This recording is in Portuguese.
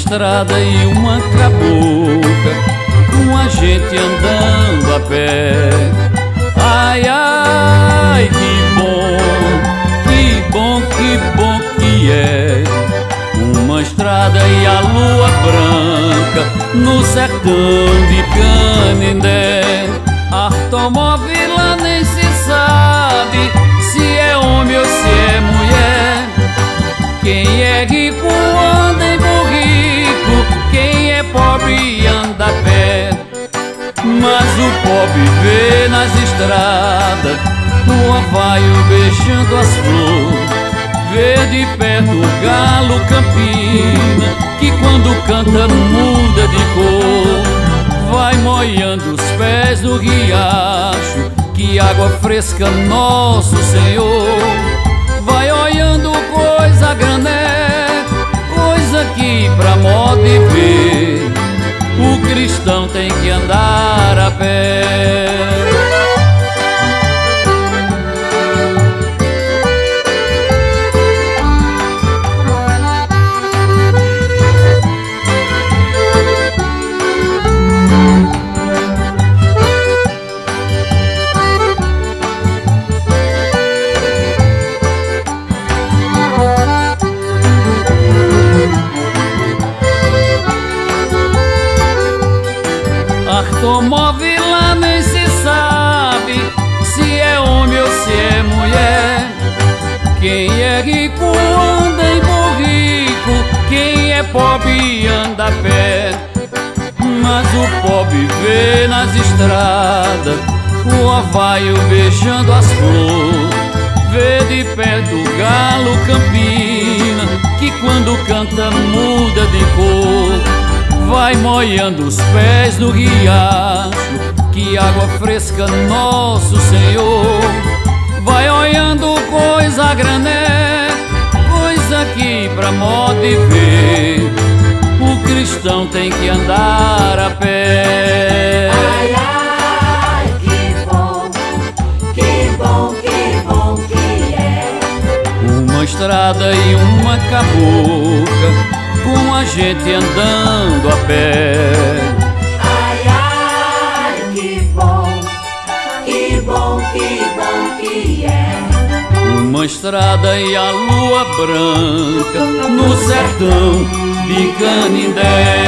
estrada e uma cabocla, com a gente andando a pé. Ai, ai, que bom, que bom, que bom que é. Uma estrada e a lua branca no sertão de Canindé. Automóvel lá nem se sabe se é homem ou se é mulher. Quem é rico anda em burrico, quem é pobre anda a pé. Mas o pobre vê nas estradas o orvalho beijando as flores, vê de perto o galo campina, que quando canta muda de cor. Vai molhando os pés do riacho, que água fresca nosso Senhor. Vai olhando coisa grané, coisa que pra moda e ver o cristão tem que andar a pé. Automóvel lá nem se sabe se é homem ou se é mulher. Quem é rico anda em burrico, quem é pobre anda a pé. Mas o pobre vê nas estradas o orvalho beijando as flores, vê de perto o galo campina, que quando canta muda de cor. Vai molhando os pés no riacho, que água fresca nosso Senhor. Vai olhando coisa a grané, coisa que pra moda e ver o cristão tem que andar a pé. Ai, ai, que bom, que bom, que bom que é. Uma estrada e uma cabocla, com a gente andando a pé. Ai, ai, que bom, que bom, que bom que é. Uma estrada e a lua branca no sertão de Canindé.